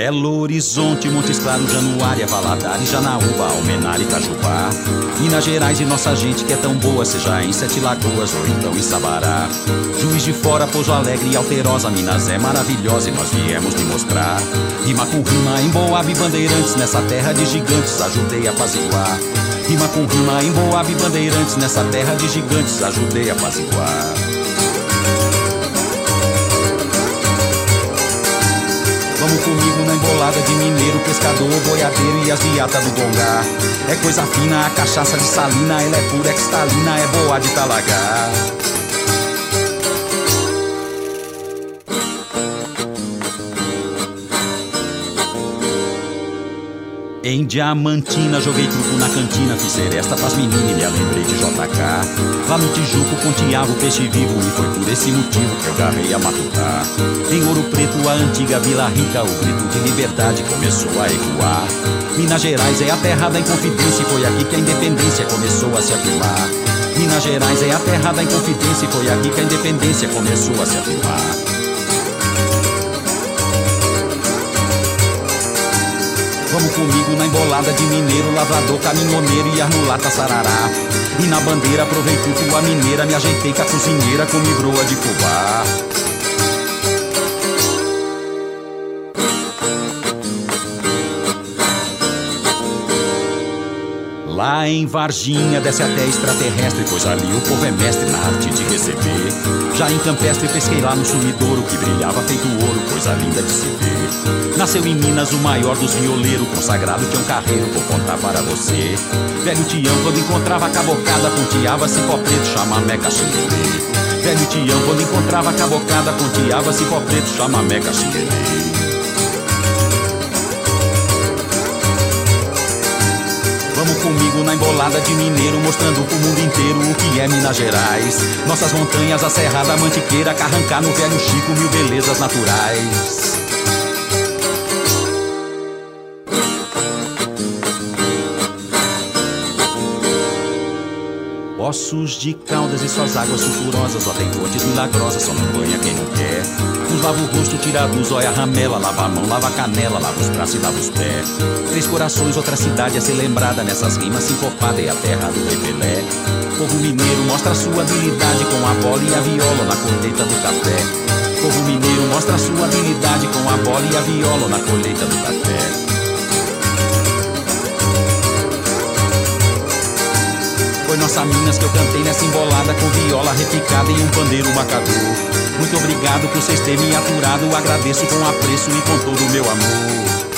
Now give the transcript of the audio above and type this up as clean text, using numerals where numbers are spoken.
Belo Horizonte, Montes Claros, Januária, Valadares, Janaúba, Almenara e Itajubá. Minas Gerais e nossa gente que é tão boa, seja em Sete Lagoas ou então em Sabará. Juiz de Fora, Pouso Alegre e Alterosa, Minas é maravilhosa e nós viemos lhe mostrar. Rima com rima em Boab e Bandeirantes, nessa terra de gigantes ajudei a apaziguar. Rima com rima em Boab e Bandeirantes, nessa terra de gigantes ajudei a apaziguar. Vamos comigo na embolada de mineiro, pescador, boiadeiro e as viatas do Gongá. É coisa fina, a cachaça de Salina, ela é pura, é cristalina, é boa de Talagá. Em Diamantina, joguei truco na cantina, fiz seresta pras meninas e me lembrei de JK. Lá no Tijuco, ponteava o peixe vivo e foi por esse motivo que eu garrei a matutar. Em Ouro Preto, a antiga Vila Rica, o grito de liberdade começou a ecoar. Minas Gerais é a terra da Inconfidência e foi aqui que a independência começou a se afirmar. Minas Gerais é a terra da Inconfidência e foi aqui que a independência começou a se afirmar. Vamos comigo na embolada de mineiro, lavrador, caminhoneiro e as mulatas sarará. E na bandeira aproveitei tua mineira, me ajeitei com a cozinheira, comi broa de fubá. Lá em Varginha desce até extraterrestre, pois ali o povo é mestre na arte de receber. Já em Campestre pesquei lá no sumidouro, que brilhava feito ouro, coisa linda de se ver. Nasceu em Minas o maior dos violeiros, consagrado Tião Carreiro, vou contar para você. Velho Tião quando encontrava a cabocada, ponteava cipó preto, chamamé, caxinguelê. Velho Tião quando encontrava a cabocada, ponteava cipó preto, chamamé, caxinguelê. Vamos comigo na embolada de mineiro, mostrando pro mundo inteiro o que é Minas Gerais. Nossas montanhas, a Serra da Mantiqueira, Carrancá no Velho Chico, mil belezas naturais. Poços de Caldas e suas águas sulfurosas, ó, tem fontes milagrosas, só não banha quem não quer. Uns lava o rosto, tira a luz, olha a ramela, lava a mão, lava a canela, lava os braços e lava os pés. Três Corações, outra cidade a ser lembrada, nessas rimas sincopada, é a terra do Rei Pelé. Povo mineiro mostra sua habilidade com a bola e a viola na colheita do café. Povo mineiro mostra sua habilidade com a bola e a viola na colheita do café. Foi nossa Minas que eu cantei nessa embolada, com viola repicada e um pandeiro macador. Muito obrigado por vocês terem me aturado, agradeço com apreço e com todo o meu amor.